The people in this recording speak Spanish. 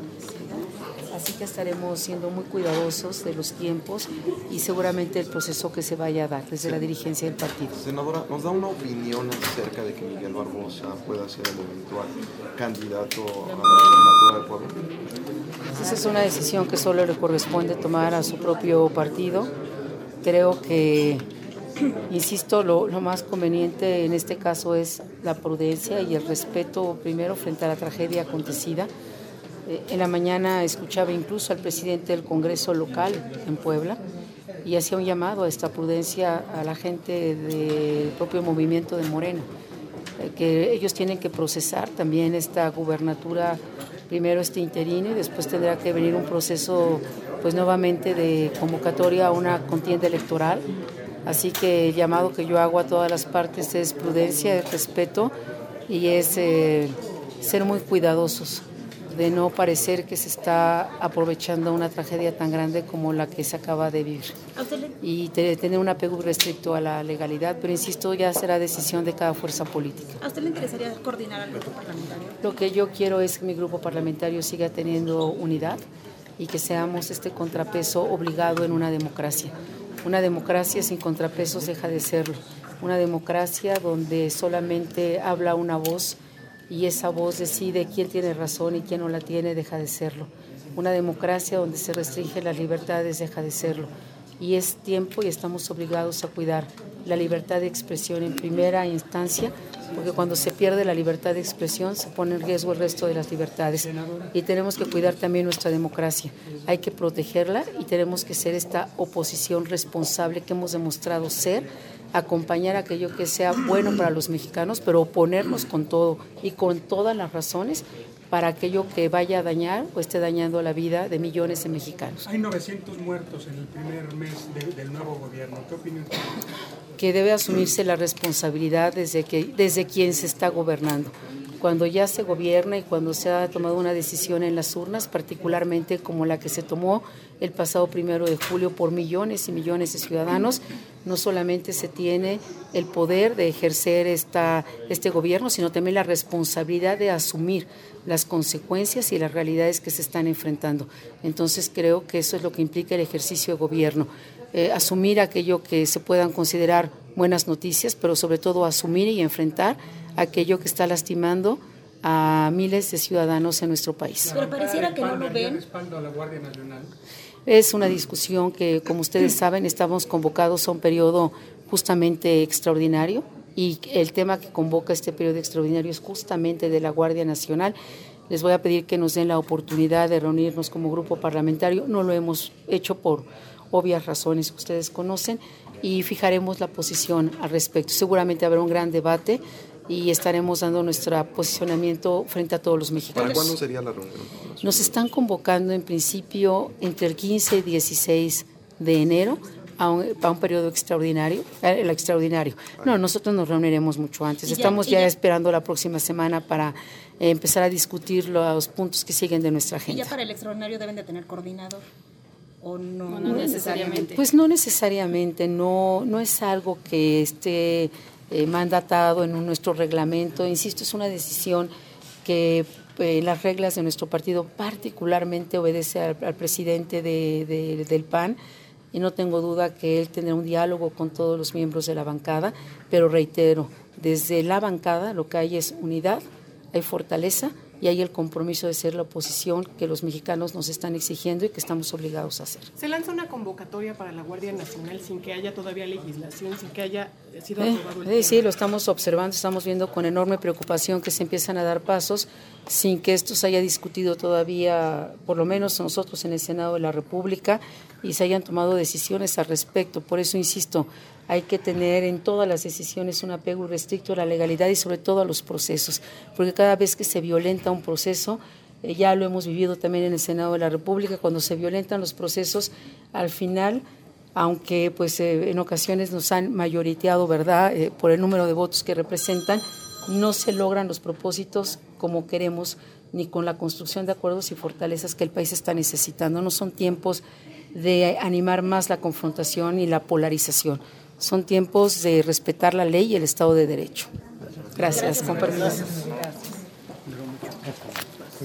Así que estaremos siendo muy cuidadosos de los tiempos y seguramente el proceso que se vaya a dar desde la dirigencia del partido. Senadora, ¿nos da una opinión acerca de que Miguel Barbosa pueda ser el eventual candidato a la gobernatura de Puebla? Esa es una decisión que solo le corresponde tomar a su propio partido. Creo que, insisto, lo más conveniente en este caso es la prudencia y el respeto primero frente a la tragedia acontecida. En la mañana escuchaba incluso al presidente del Congreso local en Puebla y hacía un llamado a esta prudencia a la gente del propio movimiento de Morena, que ellos tienen que procesar también esta gubernatura, primero este interino y después tendrá que venir un proceso pues nuevamente de convocatoria a una contienda electoral. Así que el llamado que yo hago a todas las partes es prudencia, es respeto y es ser muy cuidadosos de no parecer que se está aprovechando una tragedia tan grande como la que se acaba de vivir. Y tener un apego restricto a la legalidad, pero insisto, ya será decisión de cada fuerza política. ¿A usted le interesaría coordinar al grupo parlamentario? Lo que yo quiero es que mi grupo parlamentario siga teniendo unidad y que seamos este contrapeso obligado en una democracia. Una democracia sin contrapesos deja de serlo. Una democracia donde solamente habla una voz y esa voz decide quién tiene razón y quién no la tiene, deja de serlo. Una democracia donde se restringen las libertades deja de serlo. Y es tiempo y estamos obligados a cuidar la libertad de expresión en primera instancia, porque cuando se pierde la libertad de expresión se pone en riesgo el resto de las libertades. Y tenemos que cuidar también nuestra democracia. Hay que protegerla y tenemos que ser esta oposición responsable que hemos demostrado ser, acompañar aquello que sea bueno para los mexicanos, pero oponernos con todo y con todas las razones para aquello que vaya a dañar o esté dañando la vida de millones de mexicanos. Hay 900 muertos en el primer mes del nuevo gobierno. ¿Qué opinión tiene? Que debe asumirse la responsabilidad desde quien se está gobernando. Cuando ya se gobierna y cuando se ha tomado una decisión en las urnas, particularmente como la que se tomó el pasado 1 de julio por millones y millones de ciudadanos, no solamente se tiene el poder de ejercer este gobierno, sino también la responsabilidad de asumir las consecuencias y las realidades que se están enfrentando. Entonces creo que eso es lo que implica el ejercicio de gobierno, asumir aquello que se puedan considerar buenas noticias, pero sobre todo asumir y enfrentar aquello que está lastimando a miles de ciudadanos en nuestro país. Pero pareciera que no lo ven. ¿Respaldo a la Guardia Nacional? Es una discusión que, como ustedes saben, estamos convocados a un periodo justamente extraordinario y el tema que convoca este periodo extraordinario es justamente de la Guardia Nacional. Les voy a pedir que nos den la oportunidad de reunirnos como grupo parlamentario. No lo hemos hecho por obvias razones que ustedes conocen y fijaremos la posición al respecto. Seguramente habrá un gran debate y estaremos dando nuestro posicionamiento frente a todos los mexicanos. ¿Para cuándo sería la reunión? Nos están convocando en principio entre el 15 y 16 de enero a un periodo extraordinario. No, nosotros nos reuniremos mucho antes. Estamos ya esperando la próxima semana para empezar a discutir los puntos que siguen de nuestra agenda. ¿Y ya para el extraordinario deben de tener coordinador? ¿O no necesariamente? Pues no necesariamente, no es algo que esté mandatado en nuestro reglamento. Insisto, es una decisión que las reglas de nuestro partido particularmente obedece al presidente del PAN y no tengo duda que él tendrá un diálogo con todos los miembros de la bancada, pero reitero, desde la bancada lo que hay es unidad, hay fortaleza y hay el compromiso de ser la oposición que los mexicanos nos están exigiendo y que estamos obligados a hacer. ¿Se lanza una convocatoria para la Guardia Nacional sin que haya todavía legislación, sin que haya sido aprobado el tema? Sí, lo estamos observando, estamos viendo con enorme preocupación que se empiezan a dar pasos sin que esto se haya discutido todavía, por lo menos nosotros en el Senado de la República, y se hayan tomado decisiones al respecto. Por eso, insisto, hay que tener en todas las decisiones un apego irrestricto a la legalidad y sobre todo a los procesos, porque cada vez que se violenta un proceso, ya lo hemos vivido también en el Senado de la República, cuando se violentan los procesos, al final, aunque pues en ocasiones nos han mayoriteado, ¿verdad?, por el número de votos que representan, no se logran los propósitos como queremos, ni con la construcción de acuerdos y fortalezas que el país está necesitando. No son tiempos de animar más la confrontación y la polarización. Son tiempos de respetar la ley y el Estado de Derecho. Gracias, con permiso.